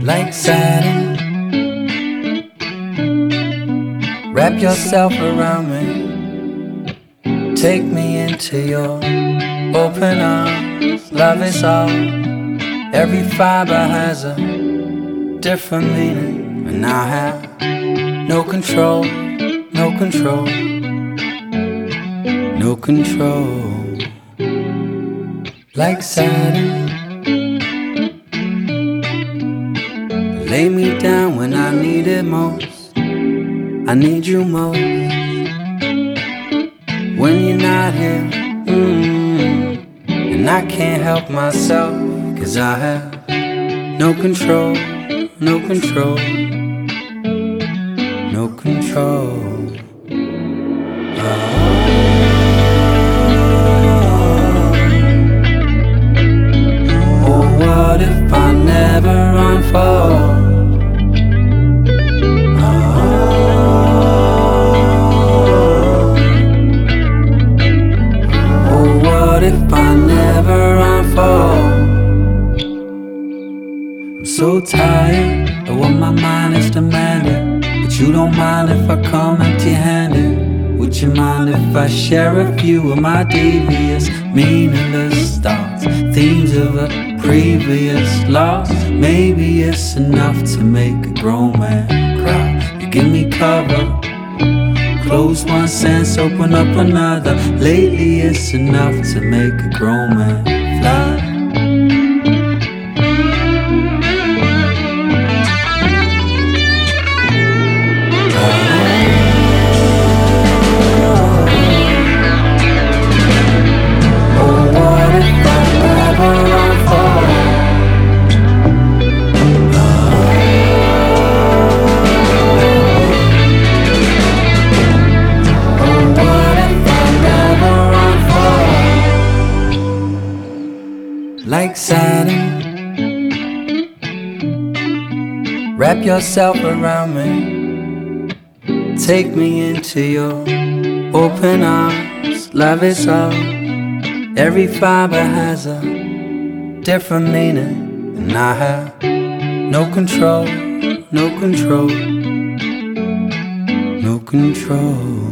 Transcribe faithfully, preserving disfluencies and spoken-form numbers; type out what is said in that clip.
like Saturn. Wrap yourself around me, take me into your open arms. Love is all, every fiber has a different meaning, and I have no control, no control, no control. Like Saturn, lay me down when I need it most. I need you most when you're not here, mm. And I can't help myself, 'cause I have no control, no control, no control. Oh. Oh, what if I never unfold? If I never unfold, I'm so tired of what my mind is demanding, but you don't mind if I come empty-handed. Would you mind if I share a few of my devious, meaningless thoughts, themes of a previous loss? Maybe it's enough to make a grown man cry. You give me cover, close one sense, open up another. Lately it's enough to make a grown man fly. Oh, what if I never unfold? Like Saturn, wrap yourself around me, take me into your open arms. Love is all, every fiber has a different meaning, and I have no control, no control, no control.